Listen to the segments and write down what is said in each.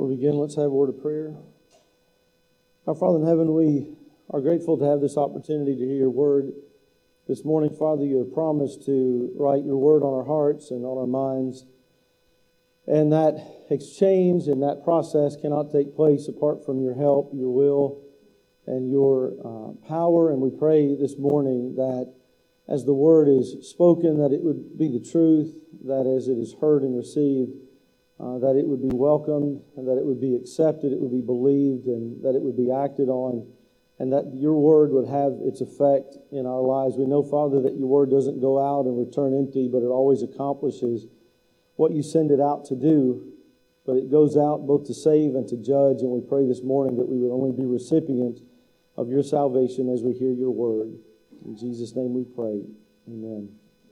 Before we begin, let's have a word of prayer. Our Father in heaven, we are grateful to have this opportunity to hear your word. This morning, Father, you have promised to write your word on our hearts and on our minds. And that exchange and that process cannot take place apart from your help, your will, and your power. And we pray this morning that as the word is spoken, that it would be the truth, that as it is heard and received, that it would be welcomed, and that it would be accepted, it would be believed, and that it would be acted on, and that your word would have its effect in our lives. We know, Father, that your word doesn't go out and return empty, but it always accomplishes what you send it out to do. But it goes out both to save and to judge, and we pray this morning that we would only be recipients of your salvation as we hear your word. In Jesus' name we pray. Amen.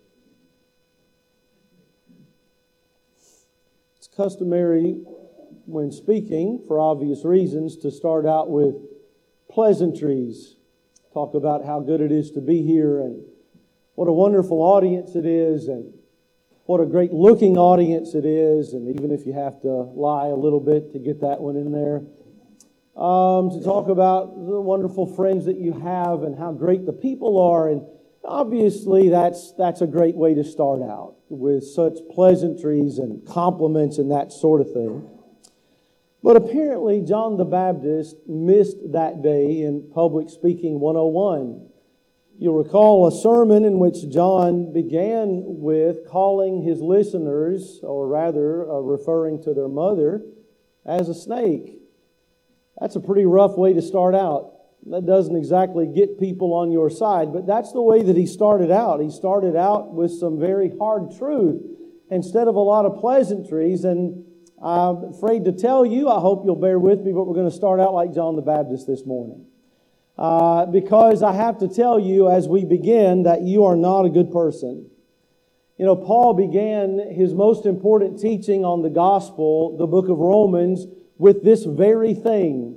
It's customary when speaking, for obvious reasons, to start out with pleasantries. Talk about how good it is to be here and what a wonderful audience it is and what a great looking audience it is. And even if you have to lie a little bit to get that one in there. To talk about the wonderful friends that you have and how great the people are. And obviously that's a great way to start out with such pleasantries and compliments and that sort of thing. But apparently John the Baptist missed that day in Public Speaking 101. You'll recall a sermon in which John began with calling his listeners, or rather referring to their mother, as a snake. That's a pretty rough way to start out. That doesn't exactly get people on your side, but that's the way that he started out. He started out with some very hard truth instead of a lot of pleasantries. And I'm afraid to tell you, I hope you'll bear with me, but we're going to start out like John the Baptist this morning. Because I have to tell you as we begin that you are not a good person. You know, Paul began his most important teaching on the gospel, the book of Romans, with this very thing.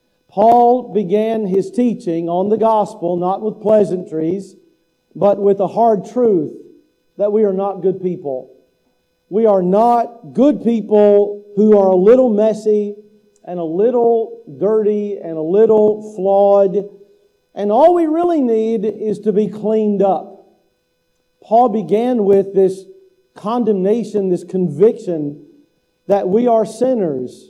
Paul began his teaching on the gospel not with pleasantries, but with a hard truth that we are not good people. We are not good people who are a little messy and a little dirty and a little flawed. And all we really need is to be cleaned up. Paul began with this condemnation, this conviction that we are sinners.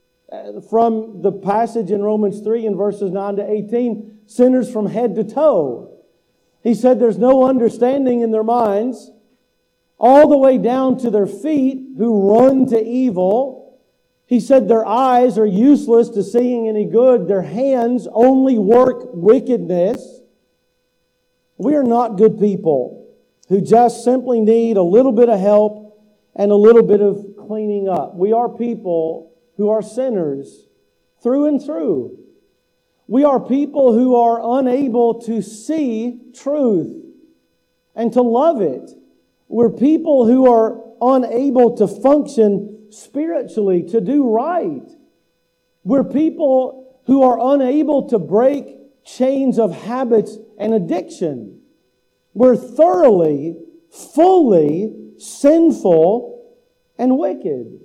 From the passage in Romans 3 and verses 9 to 18, sinners from head to toe. He said there's no understanding in their minds, all the way down to their feet who run to evil. He said their eyes are useless to seeing any good. Their hands only work wickedness. We are not good people who just simply need a little bit of help and a little bit of cleaning up. We are people who are sinners through and through. We are people who are unable to see truth and to love it. We're people who are unable to function spiritually, to do right. We're people who are unable to break chains of habits and addiction. We're thoroughly, fully sinful and wicked.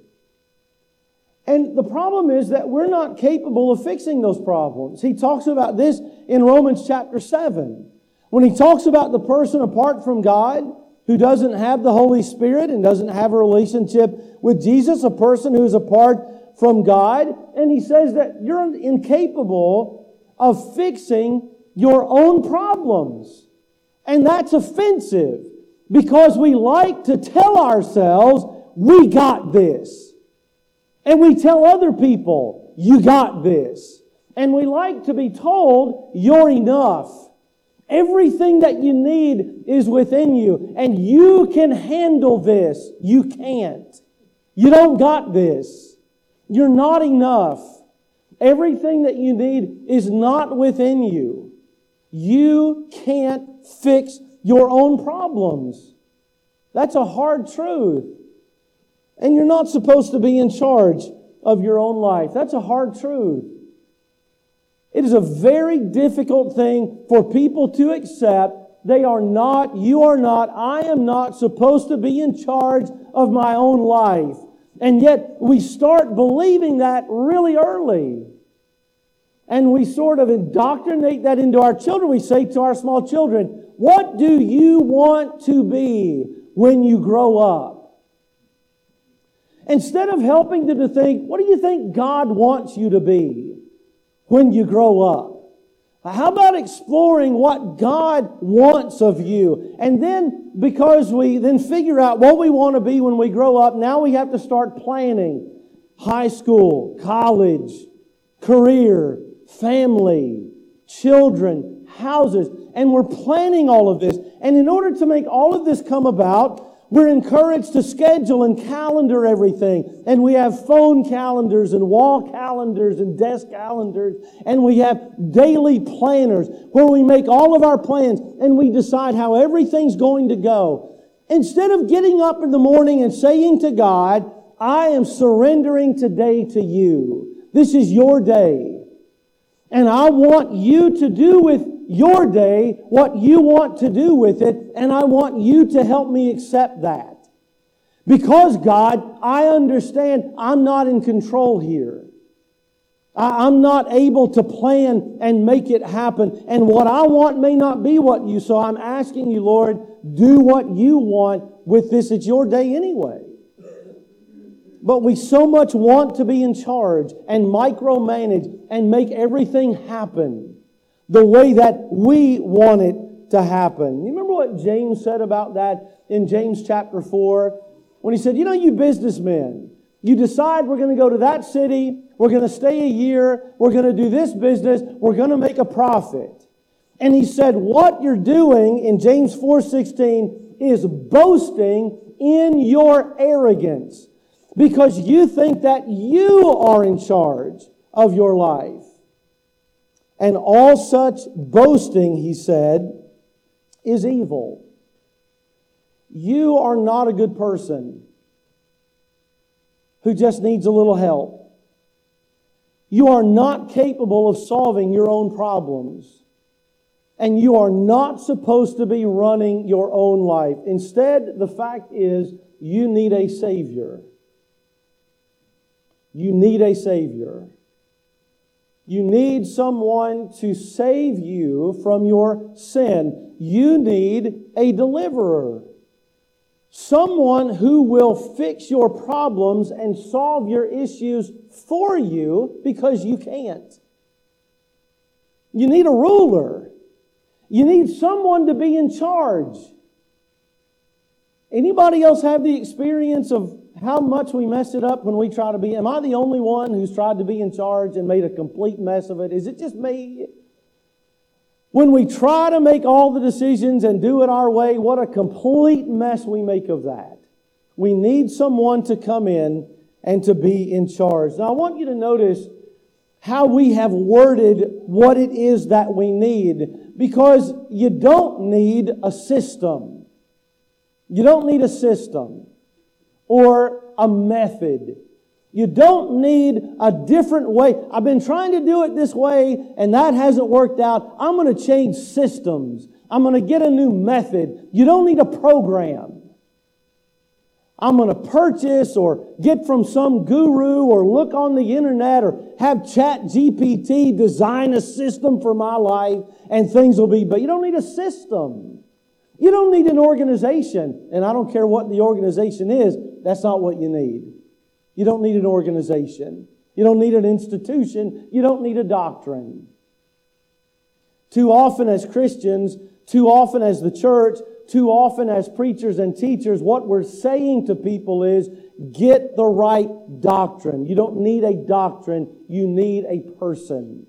And the problem is that we're not capable of fixing those problems. He talks about this in Romans chapter 7. When he talks about the person apart from God, who doesn't have the Holy Spirit and doesn't have a relationship with Jesus, a person who is apart from God. And he says that you're incapable of fixing your own problems. And that's offensive because we like to tell ourselves, we got this. And we tell other people, you got this. And we like to be told, you're enough. Everything that you need is within you. And you can handle this. You can't. You don't got this. You're not enough. Everything that you need is not within you. You can't fix your own problems. That's a hard truth. And you're not supposed to be in charge of your own life. That's a hard truth. It is a very difficult thing for people to accept. They are not, you are not, I am not supposed to be in charge of my own life. And yet we start believing that really early. And we sort of indoctrinate that into our children. We say to our small children, what do you want to be when you grow up? Instead of helping them to think, what do you think God wants you to be when you grow up? How about exploring what God wants of you? And then, because we then figure out what we want to be when we grow up, now we have to start planning high school, college, career, family, children, houses. And we're planning all of this. And in order to make all of this come about, we're encouraged to schedule and calendar everything. And we have phone calendars and wall calendars and desk calendars. And we have daily planners where we make all of our plans and we decide how everything's going to go. Instead of getting up in the morning and saying to God, I am surrendering today to you. This is your day. And I want you to do with your day what you want to do with it, and I want you to help me accept that. Because, God, I understand I'm not in control here. I'm not able to plan and make it happen. And what I want may not be what you. So I'm asking you, Lord, do what you want with this. It's your day anyway. But we so much want to be in charge and micromanage and make everything happen the way that we want it to happen. You remember what James said about that in James chapter 4? When he said, you businessmen, you decide we're going to go to that city, we're going to stay a year, we're going to do this business, we're going to make a profit. And he said, what you're doing in James 4:16 is boasting in your arrogance because you think that you are in charge of your life. And all such boasting, he said, is evil. You are not a good person who just needs a little help. You are not capable of solving your own problems. And you are not supposed to be running your own life. Instead, the fact is, you need a Savior. You need a Savior. You need someone to save you from your sin. You need a deliverer. Someone who will fix your problems and solve your issues for you because you can't. You need a ruler. You need someone to be in charge. Anybody else have the experience of how much we mess it up when we try to be? Am I the only one who's tried to be in charge and made a complete mess of it? Is it just me? When we try to make all the decisions and do it our way, what a complete mess we make of that. We need someone to come in and to be in charge. Now, I want you to notice how we have worded what it is that we need, because you don't need a system. You don't need a system or a method. You don't need a different way. I've been trying to do it this way and that hasn't worked out. I'm going to change systems. I'm going to get a new method. You don't need a program. I'm going to purchase or get from some guru or look on the internet or have ChatGPT design a system for my life and things will be. But you don't need a system. You don't need an organization. And I don't care what the organization is. That's not what you need. You don't need an organization. You don't need an institution. You don't need a doctrine. Too often as Christians, too often as the church, too often as preachers and teachers, what we're saying to people is, get the right doctrine. You don't need a doctrine. You need a person.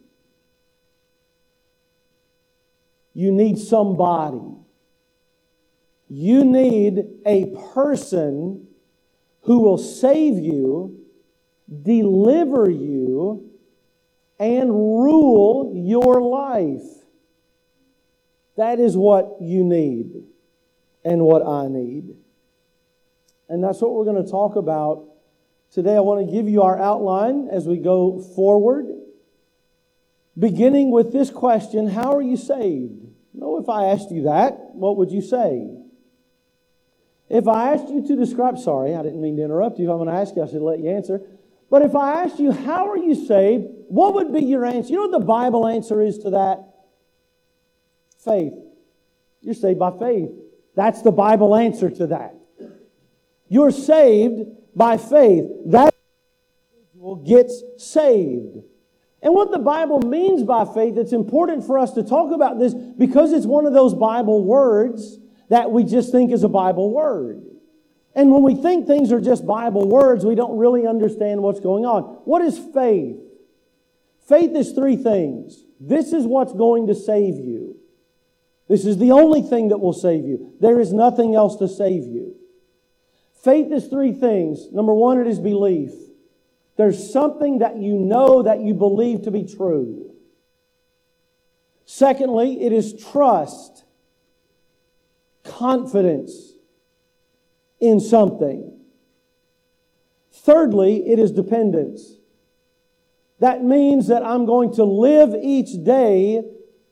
You need somebody. You need a person who will save you, deliver you, and rule your life. That is what you need and what I need. And that's what we're going to talk about today. I want to give you our outline as we go forward, beginning with this question: how are you saved? If I asked you that, what would you say? If I asked you to describe, sorry, I didn't mean to interrupt you. If I'm going to ask you, I should let you answer. But if I asked you, how are you saved? What would be your answer? You know what the Bible answer is to that? Faith. You're saved by faith. That's the Bible answer to that. You're saved by faith. That individual gets saved. And what the Bible means by faith, it's important for us to talk about this because it's one of those Bible words that we just think is a Bible word. And when we think things are just Bible words, we don't really understand what's going on. What is faith? Faith is three things. This is what's going to save you. This is the only thing that will save you. There is nothing else to save you. Faith is three things. Number one, it is belief. There's something that you know that you believe to be true. Secondly, it is trust. Confidence in something. Thirdly, it is dependence. That means that I'm going to live each day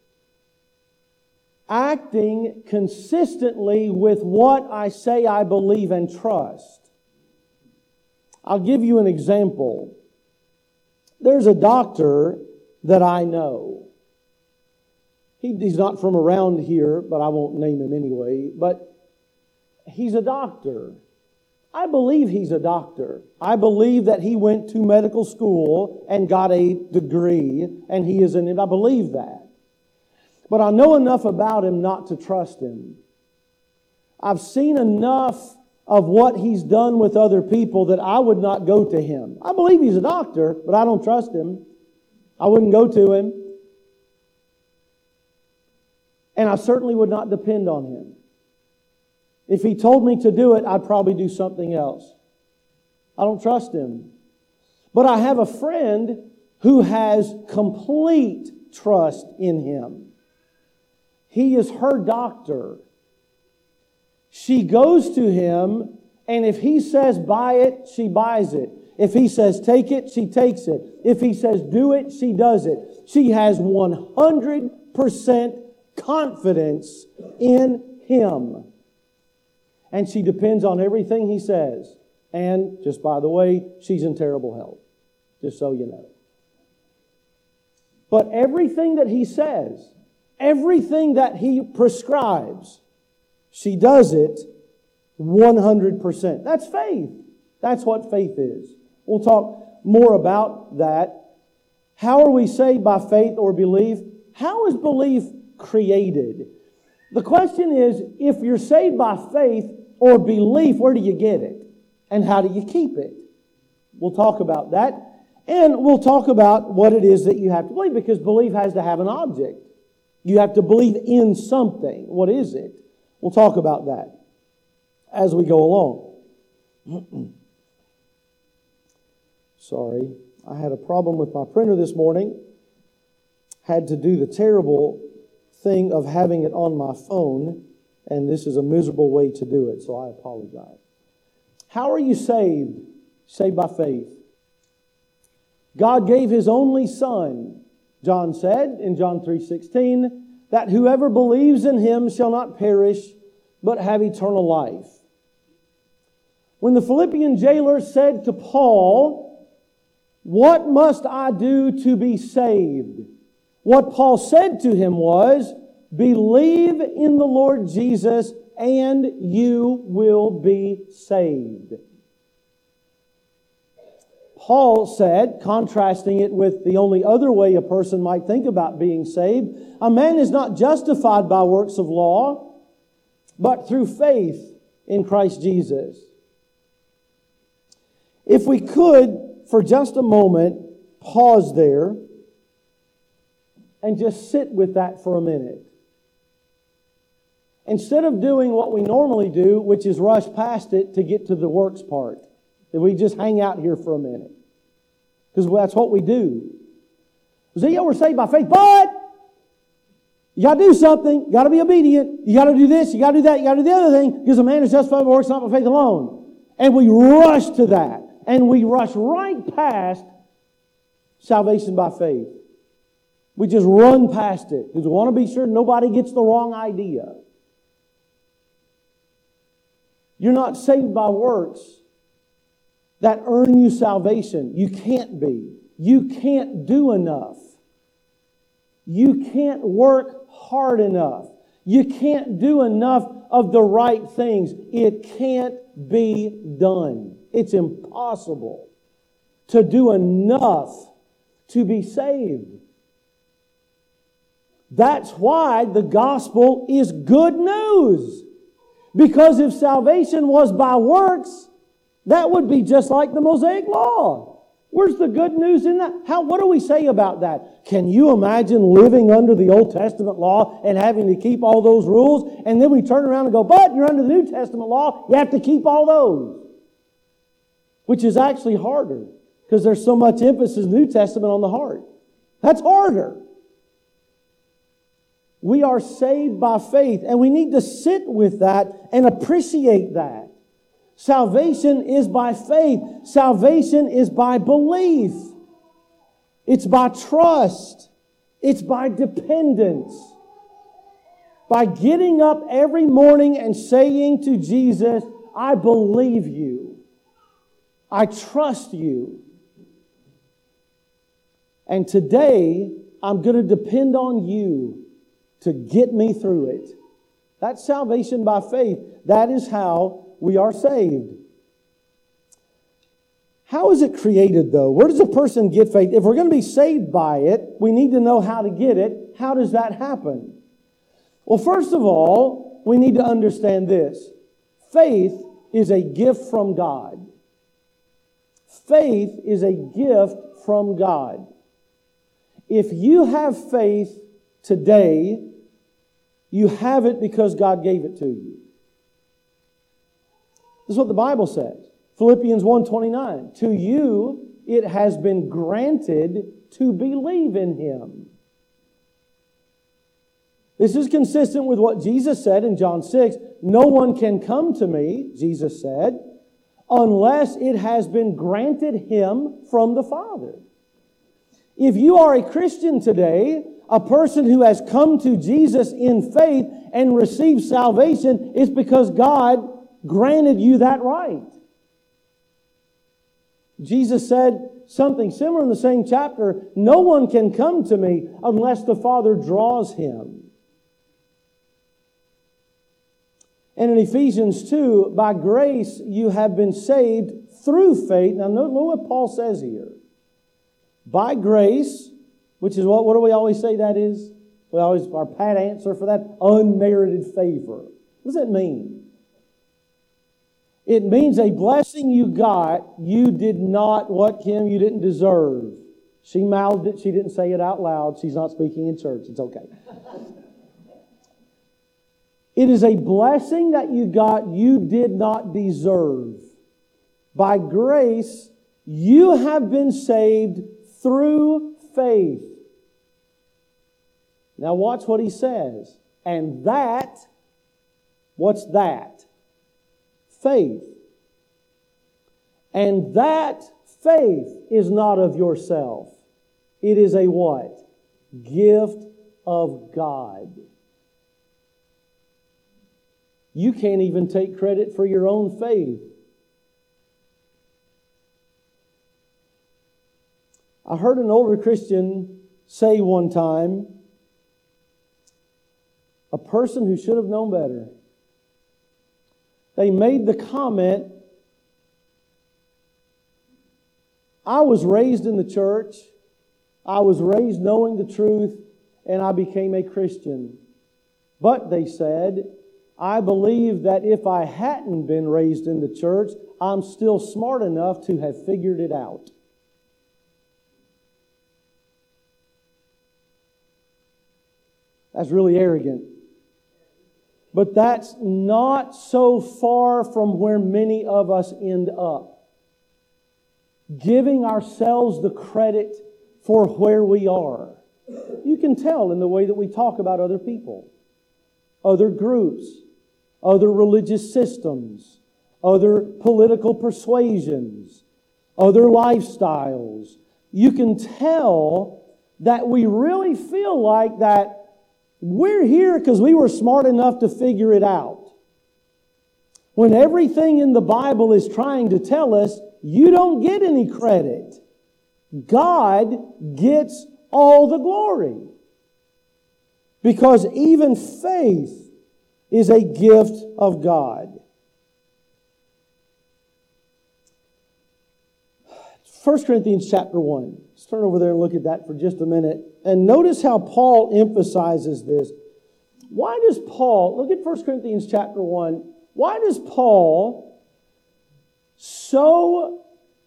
acting consistently with what I say I believe and trust. I'll give you an example. There's a doctor that I know. He's not from around here, but I won't name him anyway. But he's a doctor. I believe he's a doctor. I believe that he went to medical school and got a degree, and he is I believe that. But I know enough about him not to trust him. I've seen enough of what he's done with other people that I would not go to him. I believe he's a doctor, but I don't trust him. I wouldn't go to him. And I certainly would not depend on him. If he told me to do it, I'd probably do something else. I don't trust him. But I have a friend who has complete trust in him. He is her doctor. She goes to him, and if he says buy it, she buys it. If he says take it, she takes it. If he says do it, she does it. She has 100% confidence in him. And she depends on everything he says. And, just by the way, she's in terrible health. Just so you know. But everything that he says, everything that he prescribes, she does it 100%. That's faith. That's what faith is. We'll talk more about that. How are we saved by faith or belief? How is belief created? The question is, if you're saved by faith or belief, where do you get it? And how do you keep it? We'll talk about that. And we'll talk about what it is that you have to believe, because belief has to have an object. You have to believe in something. What is it? We'll talk about that as we go along. Sorry, I had a problem with my printer this morning. Had to do the terrible thing of having it on my phone, and this is a miserable way to do it, so I apologize. How are you saved? Saved by faith. God gave His only Son, John said in John 3:16, that whoever believes in Him shall not perish, but have eternal life. When the Philippian jailer said to Paul, "What must I do to be saved?" What Paul said to him was, "Believe in the Lord Jesus and you will be saved." Paul said, contrasting it with the only other way a person might think about being saved, a man is not justified by works of law, but through faith in Christ Jesus. If we could, for just a moment, pause there and just sit with that for a minute. Instead of doing what we normally do, which is rush past it to get to the works part, if we just hang out here for a minute. Because that's what we do. See, we're saved by faith, but you got to do something. You got to be obedient. You got to do this. You got to do that. You got to do the other thing. Because a man is justified by works, not by faith alone. And we rush to that. And we rush right past salvation by faith. We just run past it because we want to be sure nobody gets the wrong idea. You're not saved by works that earn you salvation. You can't be. You can't do enough. You can't work hard enough. You can't do enough of the right things. It can't be done. It's impossible to do enough to be saved. That's why the gospel is good news. Because if salvation was by works, that would be just like the Mosaic Law. Where's the good news in that? What do we say about that? Can you imagine living under the Old Testament law and having to keep all those rules? And then we turn around and go, but you're under the New Testament law, you have to keep all those. Which is actually harder, because there's so much emphasis in the New Testament on the heart. That's harder. We are saved by faith, and we need to sit with that and appreciate that. Salvation is by faith. Salvation is by belief. It's by trust. It's by dependence. By getting up every morning and saying to Jesus, I believe you. I trust you. And today, I'm going to depend on you to get me through it. That's salvation by faith. That is how we are saved. How is it created, though? Where does a person get faith? If we're going to be saved by it, we need to know how to get it. How does that happen? Well, first of all, we need to understand this. Faith is a gift from God. Faith is a gift from God. If you have faith today, you have it because God gave it to you. This is what the Bible says. Philippians 1:29. To you it has been granted to believe in Him. This is consistent with what Jesus said in John 6. No one can come to me, Jesus said, unless it has been granted him from the Father. If you are a Christian today, a person who has come to Jesus in faith and received salvation, it's because God granted you that right. Jesus said something similar in the same chapter. No one can come to me unless the Father draws him. And in Ephesians 2, by grace you have been saved through faith. Now note what Paul says here. By grace, which is what do we always say that is? Our pat answer for that, unmerited favor. What does that mean? It means a blessing you got, you did not, what, Kim, you didn't deserve. She mouthed it, she didn't say it out loud. She's not speaking in church, it's okay. It is a blessing that you got you did not deserve. By grace, you have been saved through faith. Now watch what he says. And that, what's that? Faith. And that faith is not of yourself. It is a what? Gift of God. You can't even take credit for your own faith. I heard an older Christian say one time, a person who should have known better. They made the comment, I was raised in the church, I was raised knowing the truth, and I became a Christian. But, they said, I believe that if I hadn't been raised in the church, I'm still smart enough to have figured it out. That's really arrogant. But that's not so far from where many of us end up. Giving ourselves the credit for where we are. You can tell in the way that we talk about other people, other groups, other religious systems, other political persuasions, other lifestyles. You can tell that we really feel like that we're here because we were smart enough to figure it out. When everything in the Bible is trying to tell us, you don't get any credit. God gets all the glory. Because even faith is a gift of God. 1 Corinthians chapter 1. Let's turn over there and look at that for just a minute. And notice how Paul emphasizes this. Why does Paul, look at 1 Corinthians chapter 1, why does Paul so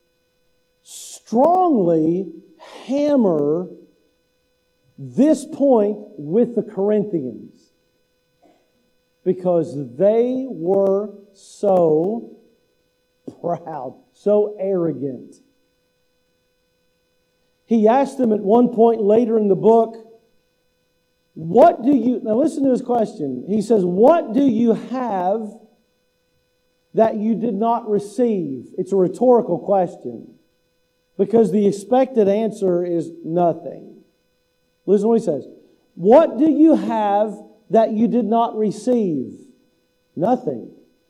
strongly hammer this point with the Corinthians? Because they were so proud, so arrogant. He asked them at one point later in the book, now listen to his question. He says, what do you have that you did not receive? It's a rhetorical question because the expected answer is nothing. Listen to what he says. What do you have that you did not receive? Nothing.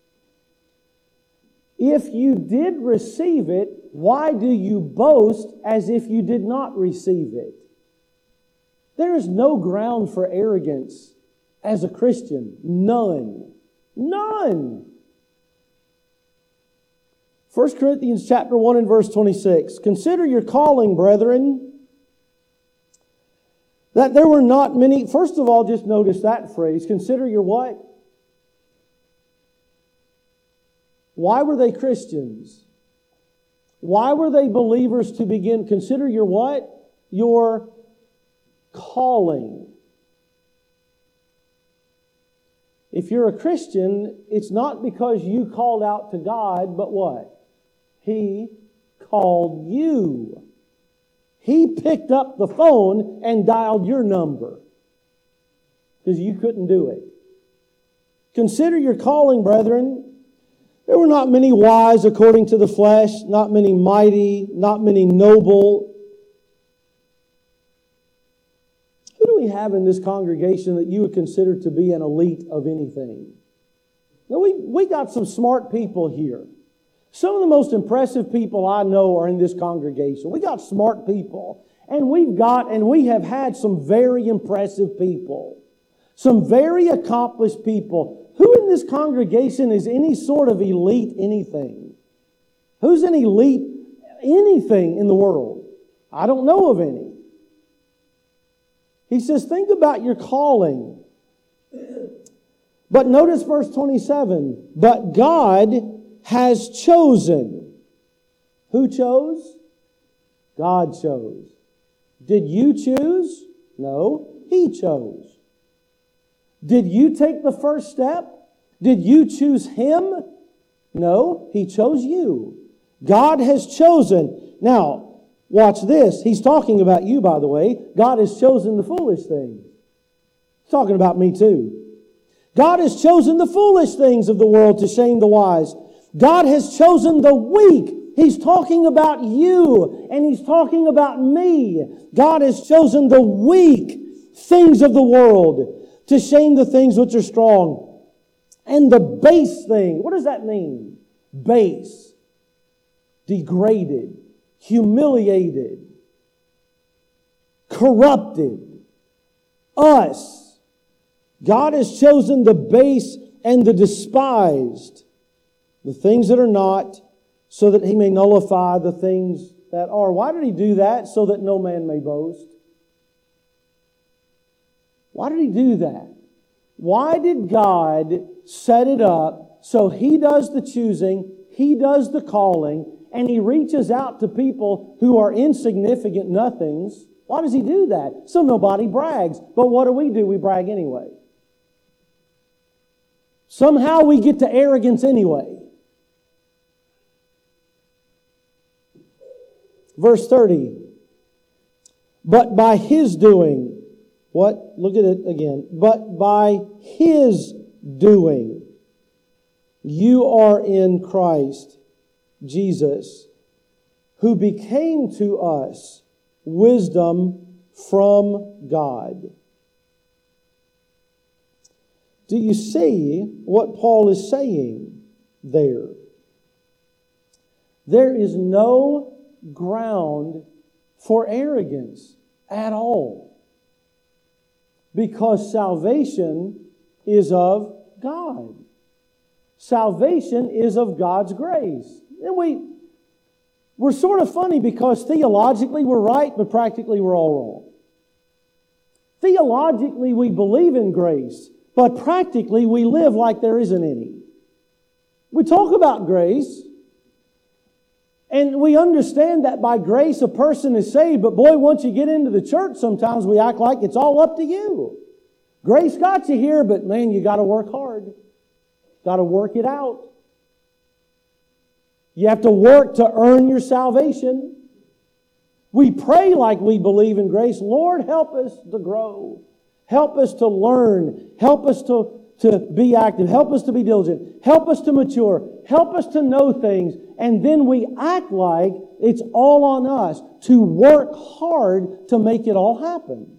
If you did receive it, why do you boast as if you did not receive it? There is no ground for arrogance as a Christian. None. None. 1 Corinthians chapter 1 and verse 26. Consider your calling, brethren, that there were not many. First of all, just notice that phrase. Consider your what? Why were they Christians? Why were they believers to begin? Consider your what? Your calling. If you're a Christian, it's not because you called out to God, but what? He called you. He picked up the phone and dialed your number because you couldn't do it. Consider your calling, brethren. There were not many wise according to the flesh, not many mighty, not many noble. Who do we have in this congregation that you would consider to be an elite of anything? Now, we got some smart people here. Some of the most impressive people I know are in this congregation. We got smart people. And we have had some very impressive people. Some very accomplished people. Who in this congregation is any sort of elite anything? Who's an elite anything in the world? I don't know of any. He says, think about your calling. But notice verse 27. But God has chosen. Who chose? God chose. Did you choose? No, He chose. Did you take the first step? Did you choose Him? No, He chose you. God has chosen. Now, watch this. He's talking about you, by the way. God has chosen the foolish things. He's talking about me too. God has chosen the foolish things of the world to shame the wise. God has chosen the weak. He's talking about you, and He's talking about me. God has chosen the weak things of the world to shame the things which are strong. And the base thing, what does that mean? Base. Degraded. Humiliated. Corrupted. Us. God has chosen the base and the despised. The things that are not, so that He may nullify the things that are. Why did He do that? So that no man may boast. Why did He do that? Why did God set it up so He does the choosing, He does the calling, and He reaches out to people who are insignificant nothings? Why does He do that? So nobody brags. But what do? We brag anyway. Somehow we get to arrogance anyway. Verse 30. But by His doing. What? Look at it again. But by His doing, you are in Christ Jesus, who became to us wisdom from God. Do you see what Paul is saying? there. There is no ground for arrogance at all, because salvation is of God. Salvation is of God's grace. And we're sort of funny because theologically we're right, but practically we're all wrong. Theologically we believe in grace, but practically we live like there isn't any. We talk about grace, and we understand that by grace a person is saved, but boy, once you get into the church, sometimes we act like it's all up to you. Grace got you here, but man, you got to work hard. Got to work it out. You have to work to earn your salvation. We pray like we believe in grace. Lord, help us to grow. Help us to learn. Help us to be active. Help us to be diligent. Help us to mature. Help us to know things. And then we act like it's all on us to work hard to make it all happen.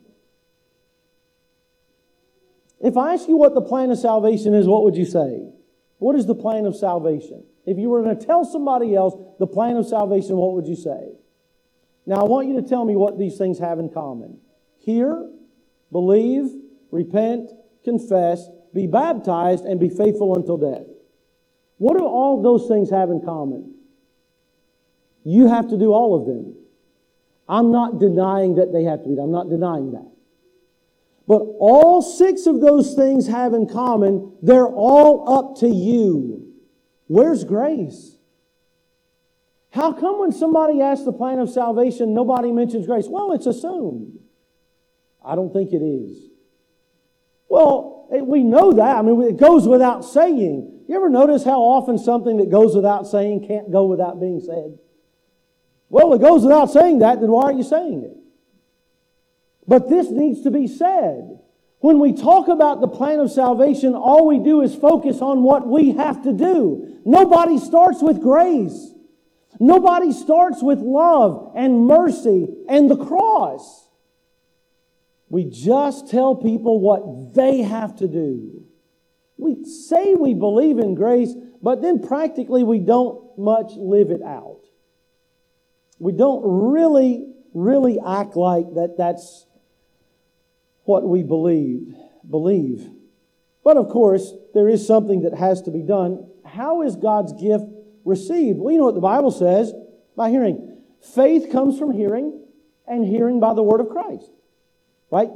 If I ask you what the plan of salvation is, what would you say? What is the plan of salvation? If you were going to tell somebody else the plan of salvation, what would you say? Now, I want you to tell me what these things have in common. Hear, believe, repent, confess, be baptized, and be faithful until death. What do all those things have in common? You have to do all of them. I'm not denying that they have to be done. I'm not denying that. But all 6 of those things have in common, they're all up to you. Where's grace? How come when somebody asks the plan of salvation, nobody mentions grace? Well, it's assumed. I don't think it is. Well, we know that. I mean, it goes without saying. You ever notice how often something that goes without saying can't go without being said? Well, it goes without saying that, then why are you saying it? But this needs to be said. When we talk about the plan of salvation, all we do is focus on what we have to do. Nobody starts with grace. Nobody starts with love and mercy and the cross. We just tell people what they have to do. We say we believe in grace, but then practically we don't much live it out. We don't really act like that's what we believe. But of course, there is something that has to be done. How is God's gift received? Well, you know what the Bible says, by hearing. Faith comes from hearing, and hearing by the word of Christ. Right?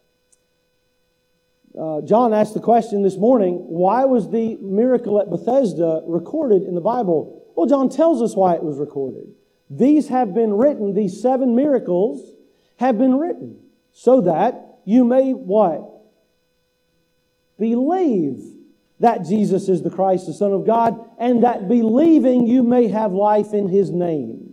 John asked the question this morning, why was the miracle at Bethesda recorded in the Bible? Well, John tells us why it was recorded. These have been written, these 7 miracles have been written, so that you may what? Believe that Jesus is the Christ, the Son of God, and that believing you may have life in His name.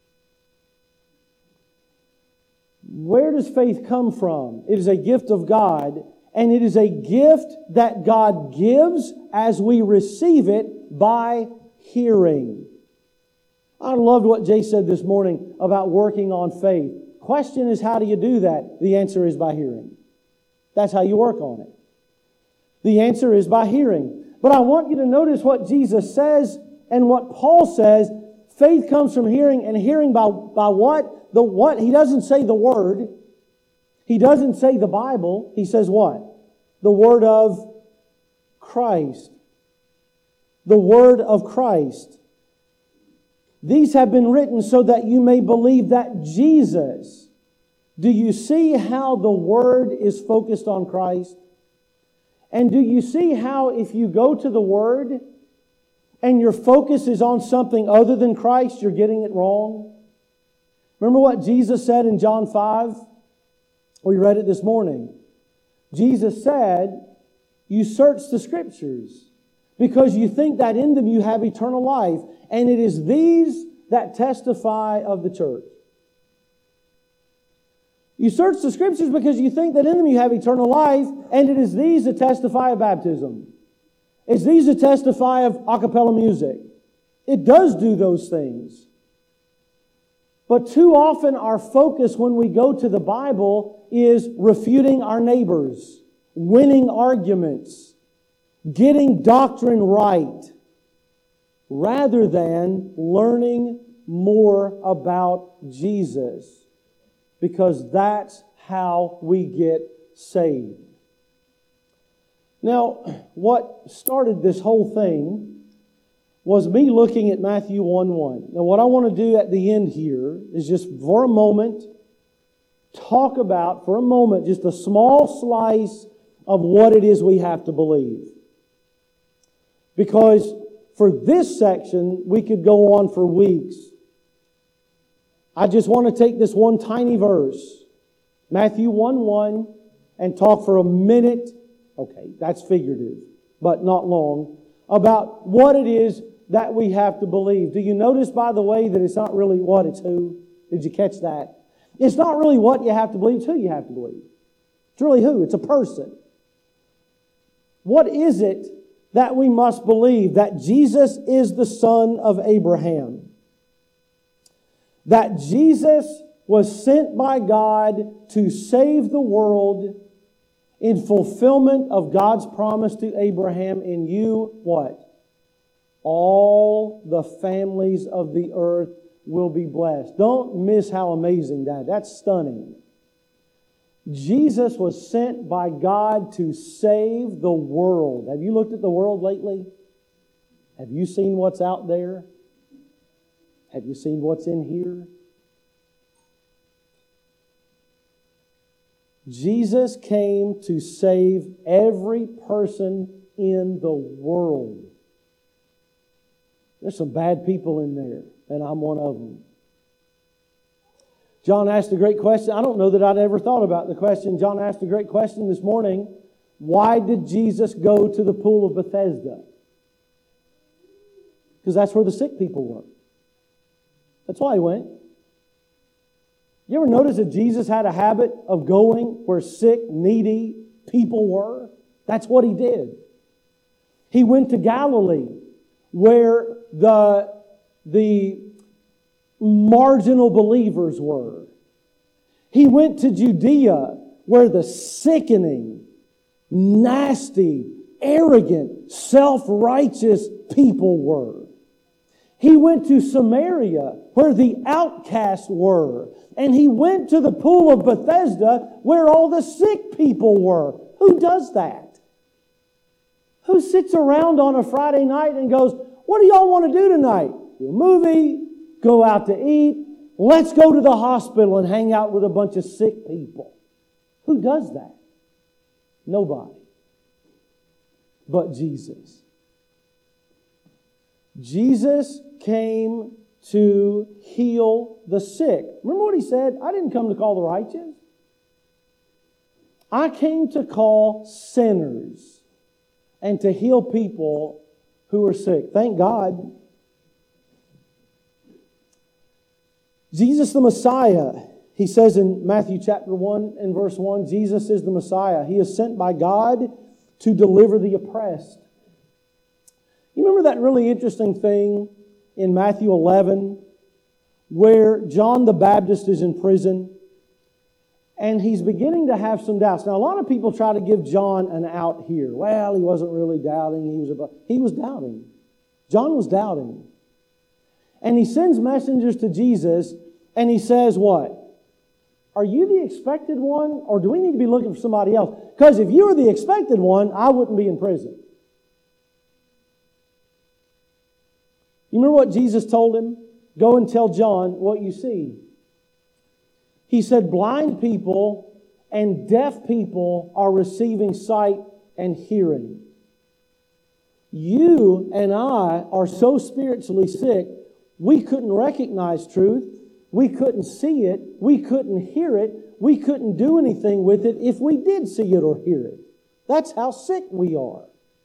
Where does faith come from? It is a gift of God, and it is a gift that God gives as we receive it by hearing. I loved what Jay said this morning about working on faith. Question is, how do you do that? The answer is by hearing. That's how you work on it. The answer is by hearing. But I want you to notice what Jesus says and what Paul says. Faith comes from hearing, and hearing by what? The what? He doesn't say the Word. He doesn't say the Bible. He says what? The Word of Christ. The Word of Christ. These have been written so that you may believe that Jesus. Do you see how the Word is focused on Christ? And do you see how if you go to the Word and your focus is on something other than Christ, you're getting it wrong? Remember what Jesus said in John 5? We read it this morning. Jesus said, you search the Scriptures because you think that in them you have eternal life, and it is these that testify of the church. You search the Scriptures because you think that in them you have eternal life, and it is these that testify of baptism. It's these that testify of a cappella music. It does do those things. But too often our focus when we go to the Bible is refuting our neighbors, winning arguments, getting doctrine right. rather than learning more about Jesus, because that's how we get saved. Now, what started this whole thing was me looking at Matthew 1:1. Now, what I want to do at the end here is just for a moment talk about, for a moment, just a small slice of what it is we have to believe. Because for this section, we could go on for weeks. I just want to take this one tiny verse, Matthew 1:1, and talk for a minute, okay, that's figurative, but not long, about what it is that we have to believe. Do you notice, by the way, that it's not really what, it's who? Did you catch that? It's not really what you have to believe, it's who you have to believe. It's really who? It's a person. What is it that we must believe? That Jesus is the son of Abraham. That Jesus was sent by God to save the world in fulfillment of God's promise to Abraham. In you, what? All the families of the earth will be blessed. Don't miss how amazing that's stunning. Jesus was sent by God to save the world. Have you looked at the world lately? Have you seen what's out there? Have you seen what's in here? Jesus came to save every person in the world. There's some bad people in there, and I'm one of them. John asked a great question. I don't know that I'd ever thought about the question. John asked a great question this morning. Why did Jesus go to the pool of Bethesda? Because that's where the sick people were. That's why he went. You ever notice that Jesus had a habit of going where sick, needy people were? That's what he did. He went to Galilee, where the marginal believers were. He went to Judea, where the sickening, nasty, arrogant, self-righteous people were. He went to Samaria, where the outcasts were. And he went to the pool of Bethesda, where all the sick people were. Who does that? Who sits around on a Friday night and goes, what do y'all want to do tonight? Do a movie, go out to eat, let's go to the hospital and hang out with a bunch of sick people. Who does that? Nobody. But Jesus. Jesus came to heal the sick. Remember what he said? I didn't come to call the righteous. I came to call sinners and to heal people who are sick. Thank God. Jesus the Messiah, he says in Matthew chapter 1 and verse 1, Jesus is the Messiah. He is sent by God to deliver the oppressed. You remember that really interesting thing in Matthew 11 where John the Baptist is in prison and he's beginning to have some doubts. Now, a lot of people try to give John an out here. Well, he wasn't really doubting. He was doubting. John was doubting. And he sends messengers to Jesus and he says what? Are you the expected one, or do we need to be looking for somebody else? Because if you were the expected one, I wouldn't be in prison. You remember what Jesus told him? Go and tell John what you see. He said, blind people and deaf people are receiving sight and hearing. You and I are so spiritually sick, we couldn't recognize truth. We couldn't see it. We couldn't hear it. We couldn't do anything with it if we did see it or hear it. That's how sick we are.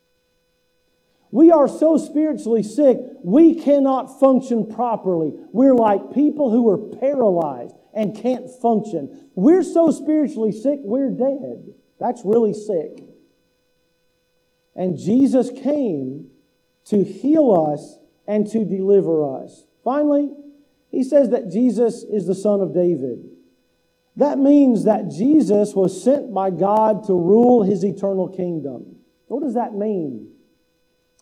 We are so spiritually sick, we cannot function properly. We're like people who are paralyzed and can't function. We're so spiritually sick, we're dead. That's really sick. And Jesus came to heal us and to deliver us. Finally, he says that Jesus is the Son of David. That means that Jesus was sent by God to rule His eternal kingdom. What does that mean?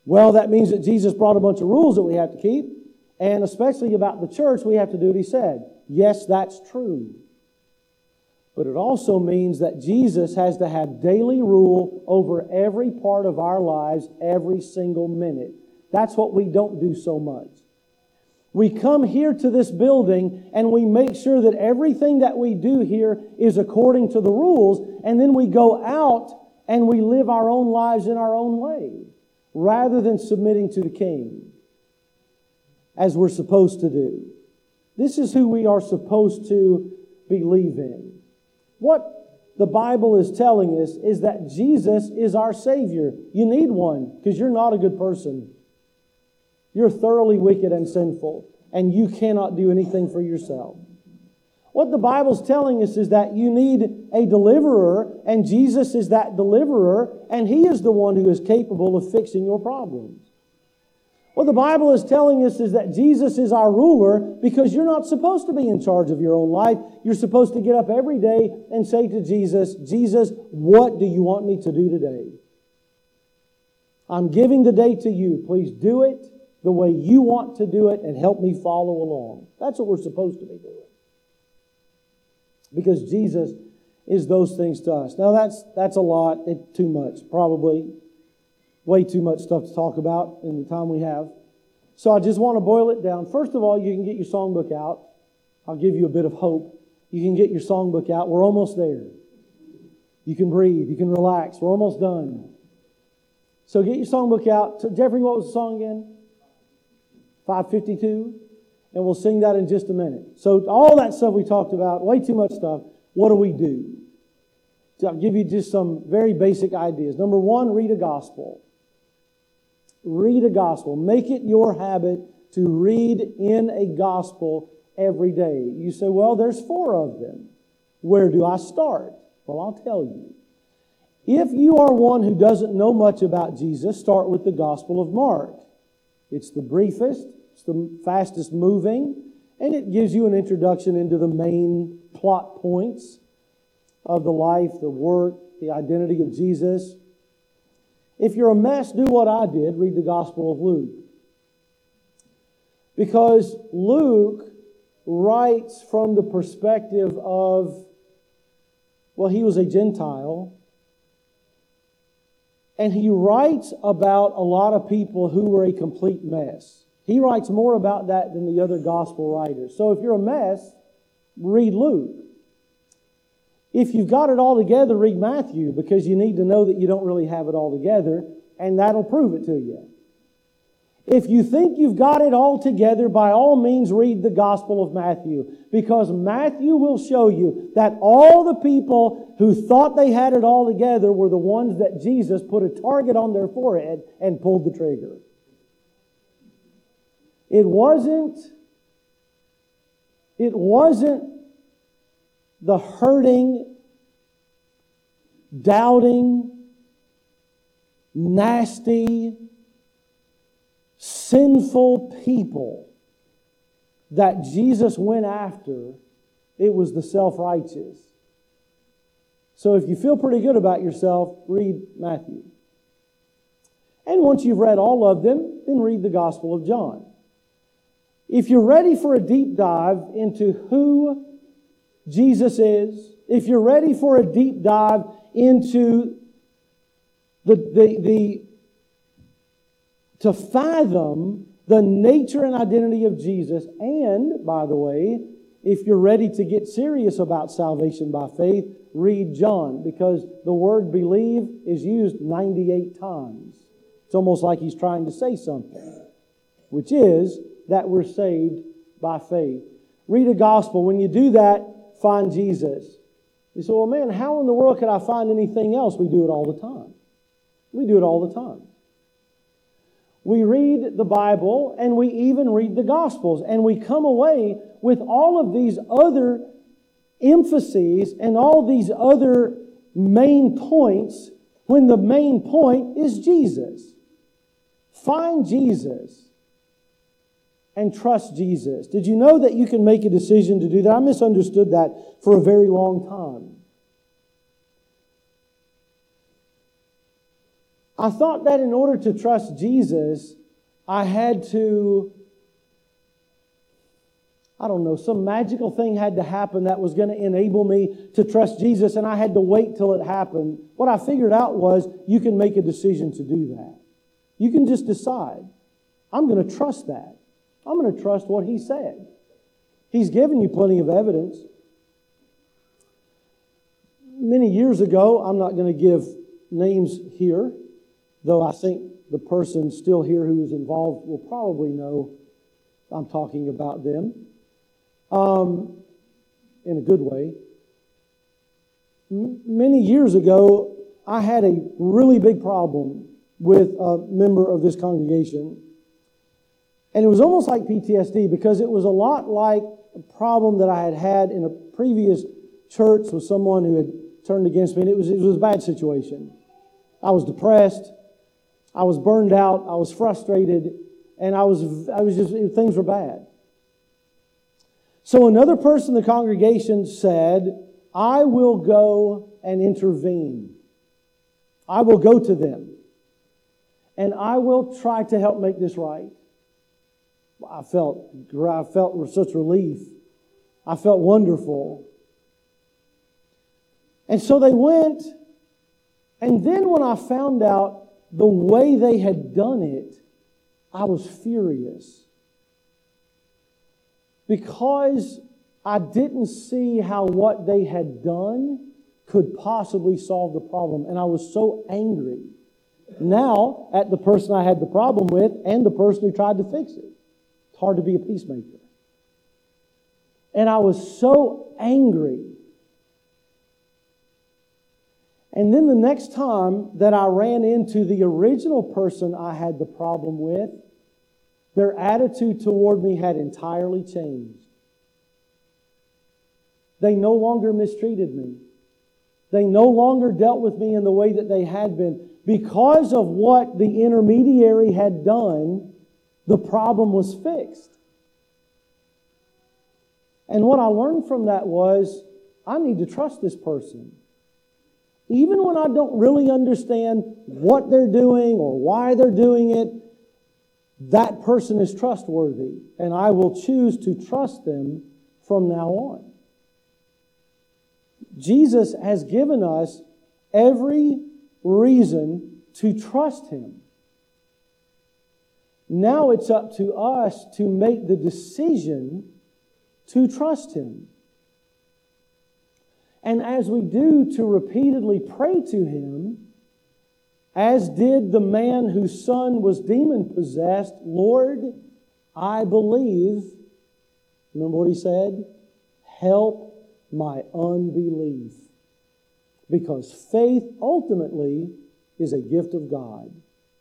Well, that means that Jesus brought a bunch of rules that we have to keep, and especially about the church, we have to do what He said. Yes, that's true. But it also means that Jesus has to have daily rule over every part of our lives every single minute. That's what we don't do so much. We come here to this building and we make sure that everything that we do here is according to the rules, and then we go out and we live our own lives in our own way, rather than submitting to the King, as we're supposed to do. This is who we are supposed to believe in. What the Bible is telling us is that Jesus is our Savior. You need one, because you're not a good person. You're thoroughly wicked and sinful, and you cannot do anything for yourself. What the Bible's telling us is that you need a deliverer, and Jesus is that deliverer, and He is the one who is capable of fixing your problems. What the Bible is telling us is that Jesus is our ruler, because you're not supposed to be in charge of your own life. You're supposed to get up every day and say to Jesus, Jesus, what do you want me to do today? I'm giving the day to you. Please do it the way you want to do it and help me follow along. That's what we're supposed to be doing. Because Jesus is those things to us. Now that's a lot. It's too much, probably. Way too much stuff to talk about in the time we have. So I just want to boil it down. First of all, you can get your songbook out. I'll give you a bit of hope. You can get your songbook out. We're almost there. You can breathe. You can relax. We're almost done. So get your songbook out. So Jeffrey, what was the song again? 552. And we'll sing that in just a minute. So all that stuff we talked about, way too much stuff. What do we do? So I'll give you just some very basic ideas. Number one, read a gospel. Read a gospel. Make it your habit to read in a gospel every day. You say, well, there's 4 of them. Where do I start? Well, I'll tell you. If you are one who doesn't know much about Jesus, start with the Gospel of Mark. It's the briefest, it's the fastest moving, and it gives you an introduction into the main plot points of the life, the work, the identity of Jesus. If you're a mess, do what I did. Read the Gospel of Luke. Because Luke writes from the perspective of, well, he was a Gentile. And he writes about a lot of people who were a complete mess. He writes more about that than the other Gospel writers. So if you're a mess, read Luke. If you've got it all together, read Matthew, because you need to know that you don't really have it all together, and that'll prove it to you. If you think you've got it all together, by all means read the Gospel of Matthew, because Matthew will show you that all the people who thought they had it all together were the ones that Jesus put a target on their forehead and pulled the trigger. It wasn't the hurting, doubting, nasty, sinful people that Jesus went after. It was the self-righteous. So if you feel pretty good about yourself, read Matthew. And once you've read all of them, then read the Gospel of John. If you're ready for a deep dive into who Jesus is, if you're ready for a deep dive into to fathom the nature and identity of Jesus, and, by the way, if you're ready to get serious about salvation by faith, read John, because the word believe is used 98 times. It's almost like he's trying to say something, which is that we're saved by faith. Read a gospel. When you do that, find Jesus. You say, well, man, how in the world could I find anything else? We do it all the time. We do it all the time. We read the Bible, and we even read the Gospels, and we come away with all of these other emphases and all these other main points, when the main point is Jesus. Find Jesus and trust Jesus. Did you know that you can make a decision to do that? I misunderstood that for a very long time. I thought that in order to trust Jesus, I had to, some magical thing had to happen that was going to enable me to trust Jesus, and I had to wait till it happened. What I figured out was you can make a decision to do that. You can just decide, I'm going to trust that. I'm going to trust what He said. He's given you plenty of evidence. Many years ago, I'm not going to give names here, though I think the person still here who is involved will probably know I'm talking about them in a good way. Many years ago, I had a really big problem with a member of this congregation. And it was almost like PTSD because it was a lot like a problem that I had had in a previous church with someone who had turned against me. And it was a bad situation. I was depressed. I was burned out. I was frustrated. And things were bad. So another person in the congregation said, I will go and intervene. I will go to them. And I will try to help make this right. I felt such relief. I felt wonderful. And so they went. And then when I found out the way they had done it, I was furious. Because I didn't see how what they had done could possibly solve the problem. And I was so angry now at the person I had the problem with and the person who tried to fix it. It's hard to be a peacemaker. And I was so angry. And then the next time that I ran into the original person I had the problem with, their attitude toward me had entirely changed. They no longer mistreated me. They no longer dealt with me in the way that they had been. Because of what the intermediary had done, the problem was fixed. And what I learned from that was, I need to trust this person. Even when I don't really understand what they're doing or why they're doing it, that person is trustworthy. And I will choose to trust them from now on. Jesus has given us every reason to trust Him. Now it's up to us to make the decision to trust Him. And as we do, to repeatedly pray to Him, as did the man whose son was demon-possessed, Lord, I believe. Remember what he said? Help my unbelief. Because faith ultimately is a gift of God.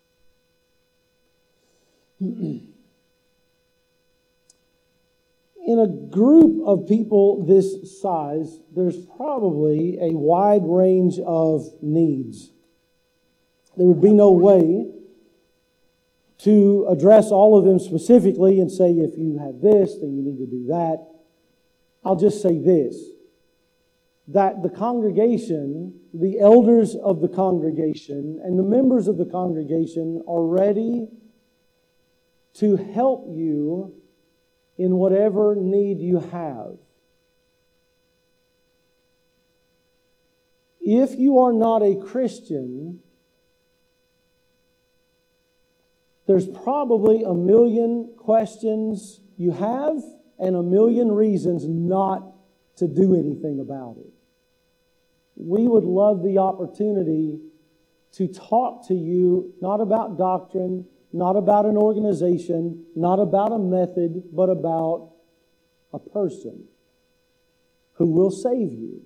In a group of people this size, there's probably a wide range of needs. There would be no way to address all of them specifically and say, if you have this, then you need to do that. I'll just say this, that the congregation, the elders of the congregation, and the members of the congregation are ready to help you in whatever need you have. If you are not a Christian, there's probably a million questions you have and a million reasons not to do anything about it. We would love the opportunity to talk to you, not about doctrine, not about an organization, not about a method, but about a person who will save you.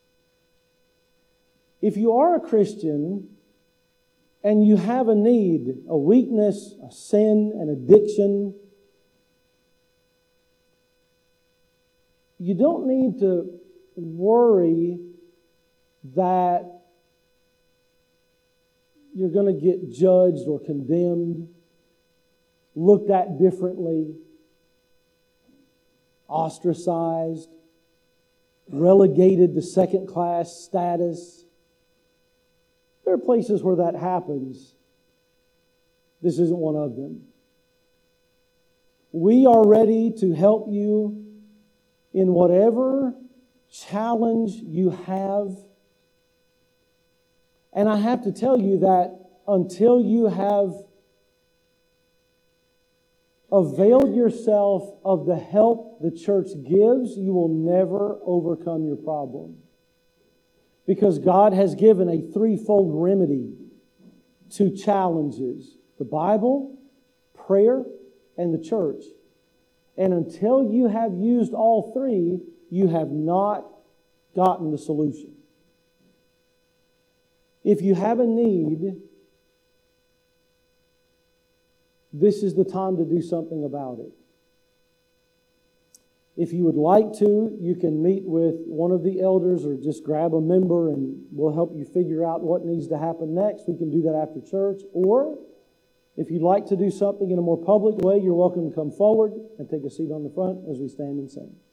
If you are a Christian and you have a need, a weakness, a sin, an addiction, you don't need to worry that you're going to get judged or condemned, looked at differently, ostracized, relegated to second-class status. There are places where that happens this isn't one of them. We are ready to help you in whatever challenge you have. And I have to tell you that until you have availed yourself of the help the church gives, you will never overcome your problem. Because God has given a threefold remedy to challenges: the Bible, prayer, and the church. And until you have used all three, you have not gotten the solution. If you have a need, this is the time to do something about it. If you would like to, you can meet with one of the elders or just grab a member and we'll help you figure out what needs to happen next. We can do that after church. Or if you'd like to do something in a more public way, you're welcome to come forward and take a seat on the front as we stand and sing.